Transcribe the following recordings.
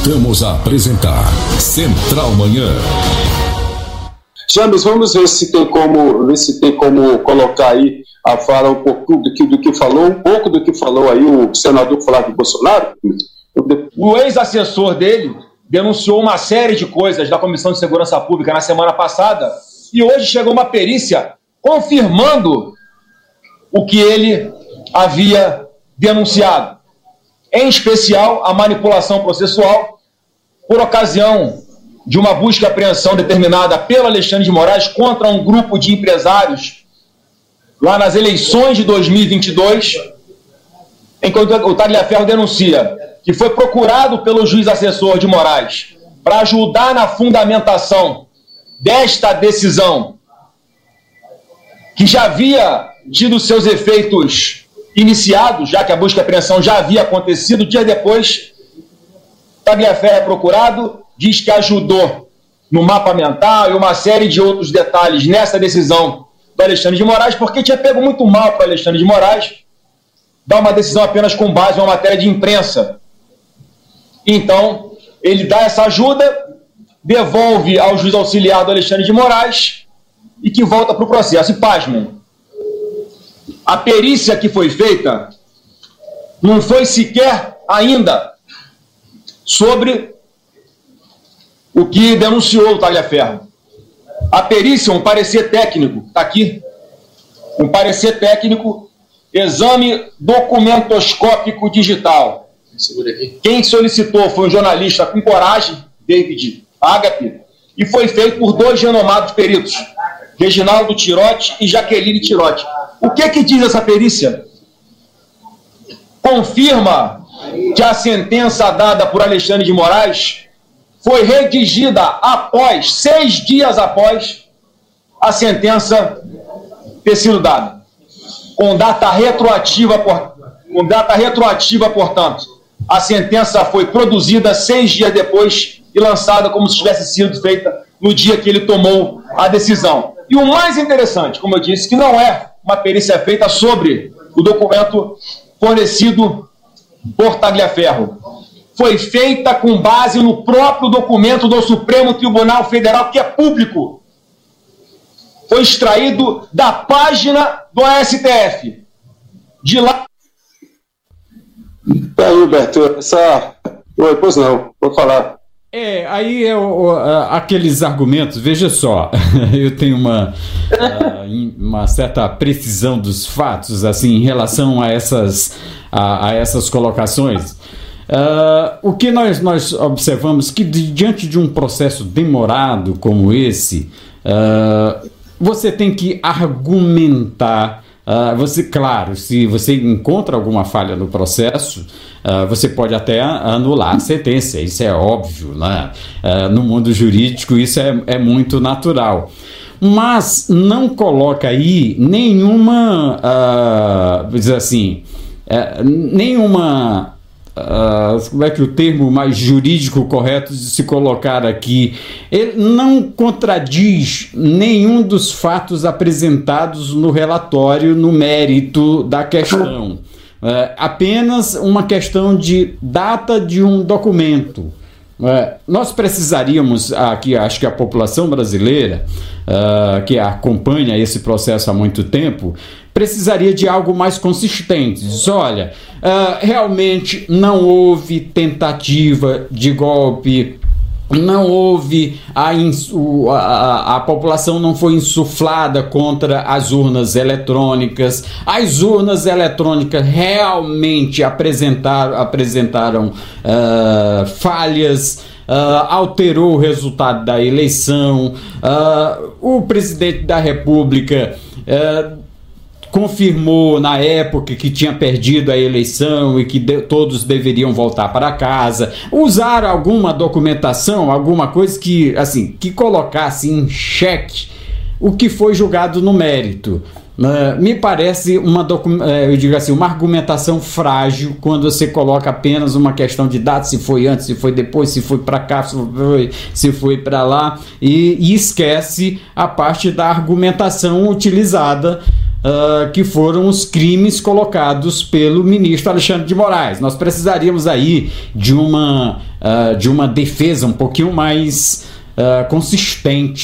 Voltamos a apresentar Central Manhã. James, vamos ver se tem como colocar aí a fala um pouco do que falou aí o senador Flávio Bolsonaro. O ex-assessor dele denunciou uma série de coisas da Comissão de Segurança Pública na semana passada e hoje chegou uma perícia confirmando o que ele havia denunciado. Em especial, a manipulação processual por ocasião de uma busca e apreensão determinada pelo Alexandre de Moraes contra um grupo de empresários lá nas eleições de 2022, enquanto o Tagliaferro denuncia que foi procurado pelo juiz assessor de Moraes para ajudar na fundamentação desta decisão, que já havia tido seus efeitos iniciados, já que a busca e apreensão já havia acontecido. Dia depois, Tagliaferro é procurado, diz que ajudou no mapa mental e uma série de outros detalhes nessa decisão do Alexandre de Moraes, porque tinha pego muito mal para o Alexandre de Moraes dar uma decisão apenas com base em uma matéria de imprensa. Então, ele dá essa ajuda, devolve ao juiz auxiliar do Alexandre de Moraes e que volta para o processo. E pasmem, a perícia que foi feita não foi sequer ainda sobre o que denunciou o Tagliaferro. A perícia, um parecer técnico, está aqui, um parecer técnico, exame documentoscópico digital. Quem solicitou foi um jornalista com coragem, David Agape, e foi feito por dois renomados peritos, Reginaldo Tirotti e Jaqueline Tirotti. O que diz essa perícia? Confirma que a sentença dada por Alexandre de Moraes foi redigida após, 6 dias após a sentença ter sido dada. Com data retroativa, portanto. A sentença foi produzida 6 dias depois e lançada como se tivesse sido feita no dia que ele tomou a decisão. E o mais interessante, como eu disse, que não é uma perícia feita sobre o documento fornecido por Tagliaferro. Foi feita com base no próprio documento do Supremo Tribunal Federal, que é público. Foi extraído da página do STF. De lá... Aí, Beto, Oi, pois não, vou falar. Aí aqueles argumentos, veja só, eu tenho uma certa precisão dos fatos, assim, em relação a essas colocações. O que nós observamos que diante de um processo demorado como esse, você tem que argumentar. Claro, se você encontra alguma falha no processo, você pode até anular a sentença, isso é óbvio, né? No mundo jurídico isso é muito natural, mas não coloca aí nenhuma, dizer assim, nenhuma, como é que o termo mais jurídico correto de se colocar aqui, ele não contradiz nenhum dos fatos apresentados no relatório no mérito da questão. Apenas uma questão de data de um documento. Nós precisaríamos aqui, acho que a população brasileira que acompanha esse processo há muito tempo, precisaria de algo mais consistente. Diz, olha, realmente não houve tentativa de golpe, não houve a população não foi insuflada contra as urnas eletrônicas. As urnas eletrônicas realmente apresentaram falhas, alterou o resultado da eleição. O presidente da República confirmou na época que tinha perdido a eleição e que todos deveriam voltar para casa. Usaram alguma documentação, alguma coisa que colocasse em xeque o que foi julgado no mérito. Me parece uma argumentação frágil quando você coloca apenas uma questão de data, se foi antes, se foi depois, se foi para cá, se foi para lá, e esquece a parte da argumentação utilizada que foram os crimes colocados pelo ministro Alexandre de Moraes. Nós precisaríamos aí de uma defesa um pouquinho mais consistente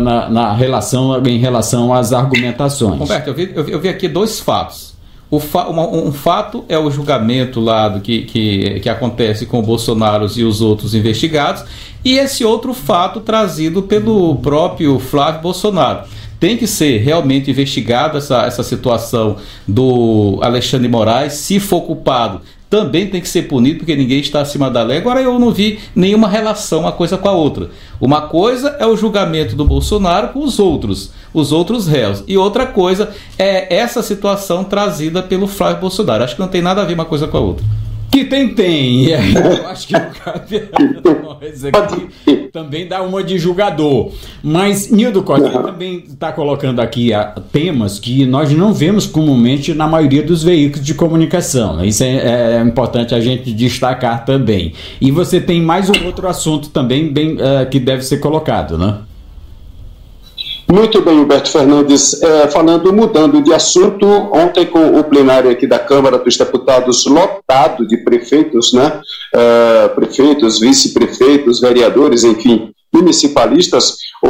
em relação às argumentações. Roberto, eu vi aqui dois fatos. Um fato é o julgamento lá que acontece com o Bolsonaro e os outros investigados, e esse outro fato trazido pelo próprio Flávio Bolsonaro. Tem que ser realmente investigada essa situação do Alexandre de Moraes. Se for culpado, também tem que ser punido, porque ninguém está acima da lei. Agora, eu não vi nenhuma relação uma coisa com a outra. Uma coisa é o julgamento do Bolsonaro com os outros réus, e outra coisa é essa situação trazida pelo Flávio Bolsonaro. Acho que não tem nada a ver uma coisa com a outra. Que tem. Eu acho que o nós aqui também dá uma de julgador. Mas Nildo Costa também está colocando aqui temas que nós não vemos comumente na maioria dos veículos de comunicação. Isso é importante a gente destacar também. E você tem mais um outro assunto também que deve ser colocado, né? Muito bem, Humberto Fernandes, mudando de assunto, ontem com o plenário aqui da Câmara dos Deputados lotado de prefeitos, né? Prefeitos, vice-prefeitos, vereadores, enfim, municipalistas,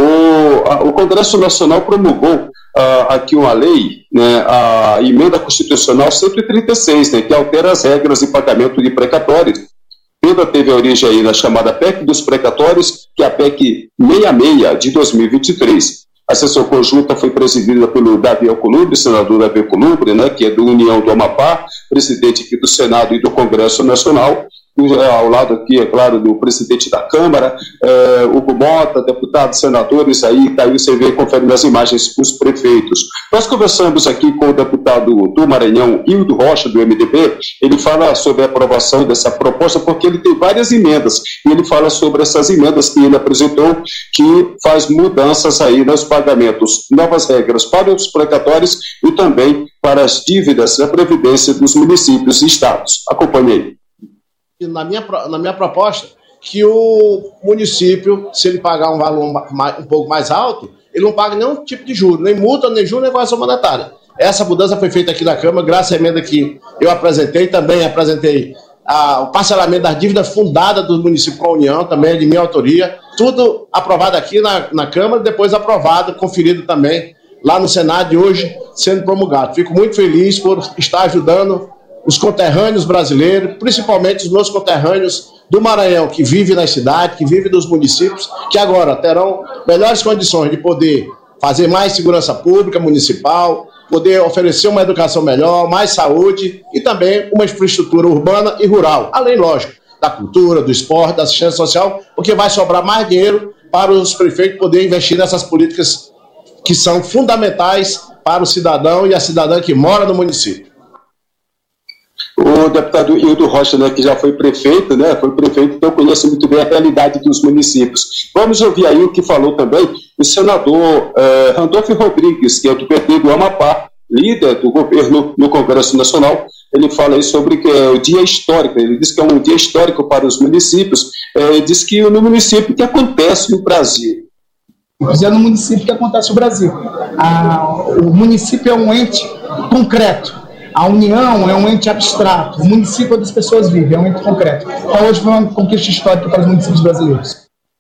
o Congresso Nacional promulgou aqui uma lei, né, a Emenda Constitucional 136, né, que altera as regras de pagamento de precatórios. Teve a origem aí na chamada PEC dos precatórios, que é a PEC 66 de 2023. A sessão conjunta foi presidida pelo Davi Alcolumbre, senador Davi Alcolumbre, né, que é do União do Amapá, presidente aqui do Senado e do Congresso Nacional, ao lado aqui, é claro, do presidente da Câmara, Hugo Mota, deputados, senadores, aí você vê, confere nas imagens, os prefeitos. Nós conversamos aqui com o deputado do Maranhão, Hildo Rocha, do MDB, ele fala sobre a aprovação dessa proposta, porque ele tem várias emendas, e ele fala sobre essas emendas que ele apresentou, que faz mudanças aí nos pagamentos, novas regras para os precatórios e também para as dívidas da Previdência dos municípios e estados. Acompanhe aí. Na minha proposta, que o município, se ele pagar um valor um pouco mais alto, ele não paga nenhum tipo de juro, nem multa, nem juro, nem correção monetária. Essa mudança foi feita aqui na Câmara, graças à emenda que eu apresentei, também apresentei o parcelamento das dívidas fundadas do município com a União, também é de minha autoria, tudo aprovado aqui na Câmara, depois aprovado, conferido também lá no Senado e hoje sendo promulgado. Fico muito feliz por estar ajudando os conterrâneos brasileiros, principalmente os meus conterrâneos do Maranhão, que vivem na cidade, que vivem nos municípios, que agora terão melhores condições de poder fazer mais segurança pública municipal, poder oferecer uma educação melhor, mais saúde e também uma infraestrutura urbana e rural, além, lógico, da cultura, do esporte, da assistência social, porque vai sobrar mais dinheiro para os prefeitos poderem investir nessas políticas que são fundamentais para o cidadão e a cidadã que mora no município. O deputado Hildo Rocha, né, que já foi prefeito, então conhece muito bem a realidade dos municípios. Vamos ouvir aí o que falou também o senador Randolfo Rodrigues, que é do PT do Amapá, líder do governo no Congresso Nacional. Ele fala aí sobre que é o dia histórico, ele diz que é um dia histórico para os municípios, diz que no município que acontece no Brasil. É no município que acontece no Brasil. O município é um ente concreto. A União é um ente abstrato. O município é onde as pessoas vivem, é um ente concreto. Então, hoje foi uma conquista histórica para os municípios brasileiros.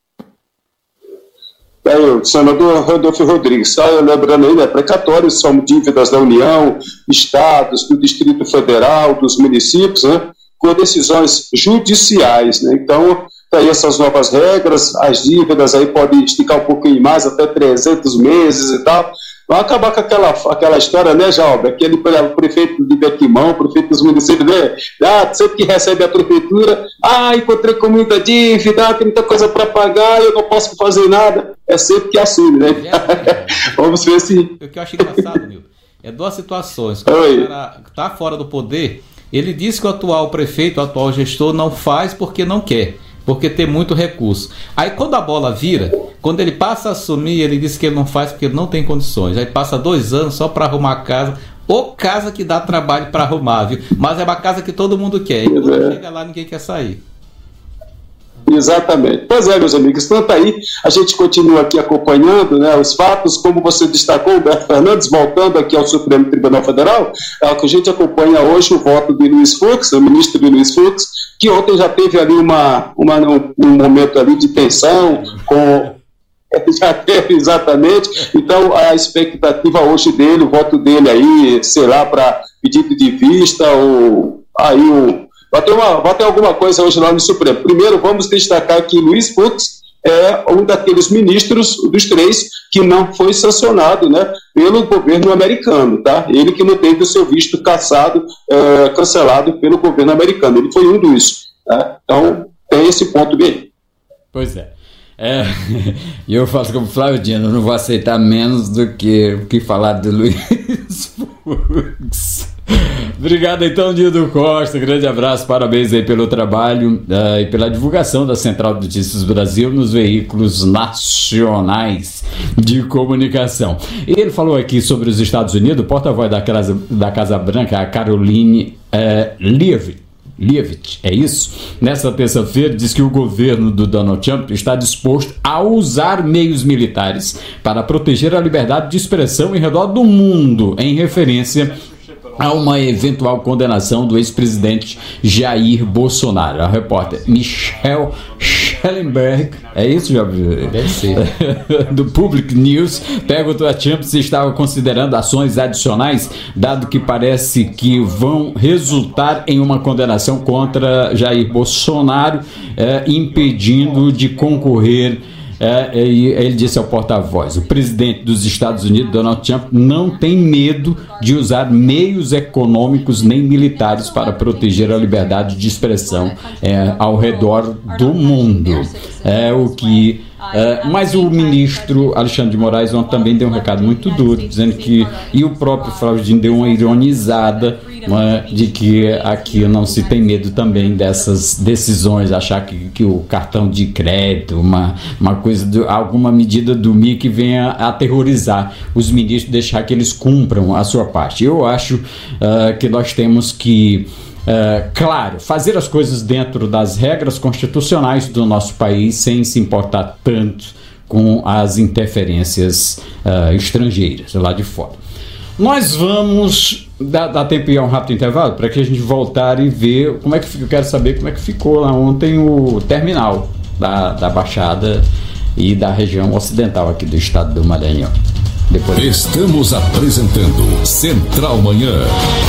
O senador Randolfo Rodrigues, lembrando aí, né, precatórios são dívidas da União, estados, do Distrito Federal, dos municípios, né, com decisões judiciais, né? Então, aí essas novas regras, as dívidas aí podem esticar um pouquinho mais, até 300 meses e tal. Vai acabar com aquela história, né, Jalber? Aquele prefeito de Bequimão, prefeito dos municípios, né? Sempre que recebe a prefeitura, encontrei com muita dívida, tem muita coisa para pagar, eu não posso fazer nada. É sempre que assume, né? Vamos ver se... O que eu acho engraçado, Milton, é duas situações. Quando o cara está fora do poder, ele diz que o atual prefeito, o atual gestor, não faz porque não quer, porque tem muito recurso. Aí quando a bola vira, quando ele passa a assumir, ele diz que ele não faz porque ele não tem condições. Aí passa 2 anos só para arrumar a casa, ou casa que dá trabalho para arrumar, viu? Mas é uma casa que todo mundo quer, e quando chega lá ninguém quer sair. Exatamente. Pois é, meus amigos, então tá aí, a gente continua aqui acompanhando, né, os fatos, como você destacou, Humberto Fernandes, voltando aqui ao Supremo Tribunal Federal, é o que a gente acompanha hoje o voto de Luiz Fux, o ministro de Luiz Fux, que ontem já teve ali um momento ali de tensão, já teve, exatamente, então a expectativa hoje dele, o voto dele aí, sei lá, para pedido de vista, ou aí vai ter alguma coisa hoje lá no Supremo. Primeiro, vamos destacar que Luiz Fux é um daqueles ministros, dos 3, que não foi sancionado, né, pelo governo americano, tá? Ele que não teve o seu visto cancelado pelo governo americano. Ele foi um dos, tá? Então, tem esse ponto bem. Pois é. E eu faço como Flávio Dino, não vou aceitar menos do que falar de Luiz Fux. Obrigado então, Nildo Costa, grande abraço, parabéns aí pelo trabalho e pela divulgação da Central de Notícias Brasil nos veículos nacionais de comunicação. Ele falou aqui sobre os Estados Unidos, o porta-voz da Casa Branca, a Caroline Leavitt, é isso? Nessa terça-feira diz que o governo do Donald Trump está disposto a usar meios militares para proteger a liberdade de expressão em redor do mundo, em referência a uma eventual condenação do ex-presidente Jair Bolsonaro. A repórter Michelle Schellenberg, é isso, Jovem? Deve ser. Do Public News, perguntou a Trump se estava considerando ações adicionais, dado que parece que vão resultar em uma condenação contra Jair Bolsonaro, impedindo de concorrer. Ele disse ao porta-voz: o presidente dos Estados Unidos, Donald Trump, não tem medo de usar meios econômicos nem militares para proteger a liberdade de expressão ao redor do mundo. Mas o ministro Alexandre de Moraes também deu um recado muito duro, dizendo que, e o próprio Flávio Dino deu uma ironizada, de que aqui não se tem medo também dessas decisões, achar que o cartão de crédito, uma coisa, alguma medida do MIC venha aterrorizar os ministros, deixar que eles cumpram a sua parte. Eu acho que nós temos que, claro, fazer as coisas dentro das regras constitucionais do nosso país, sem se importar tanto com as interferências estrangeiras lá de fora. Nós vamos dar tempo e um rápido intervalo para que a gente voltar e ver como é que eu quero saber como é que ficou lá ontem o terminal da Baixada e da região ocidental aqui do estado do Maranhão. Estamos apresentando Central Manhã.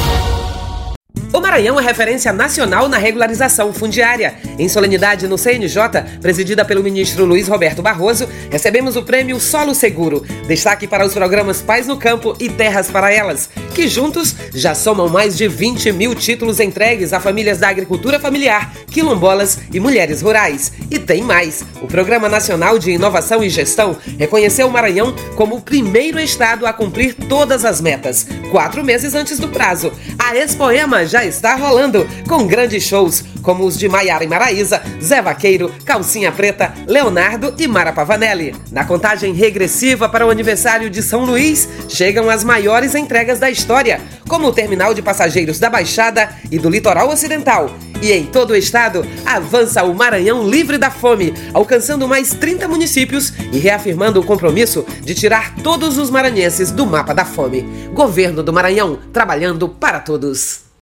O Maranhão é referência nacional na regularização fundiária. Em solenidade no CNJ, presidida pelo ministro Luiz Roberto Barroso, recebemos o prêmio Solo Seguro. Destaque para os programas Paz no Campo e Terras para Elas, que juntos já somam mais de 20 mil títulos entregues a famílias da agricultura familiar, quilombolas e mulheres rurais. E tem mais. O Programa Nacional de Inovação e Gestão reconheceu o Maranhão como o primeiro estado a cumprir todas as metas, 4 meses antes do prazo. A Expoema já está rolando, com grandes shows como os de Maiara e Maraísa, Zé Vaqueiro, Calcinha Preta, Leonardo e Mara Pavanelli. Na contagem regressiva para o aniversário de São Luís, chegam as maiores entregas da história, como o terminal de passageiros da Baixada e do Litoral Ocidental. E em todo o estado, avança o Maranhão livre da fome, alcançando mais 30 municípios e reafirmando o compromisso de tirar todos os maranhenses do mapa da fome. Governo do Maranhão, trabalhando para todos.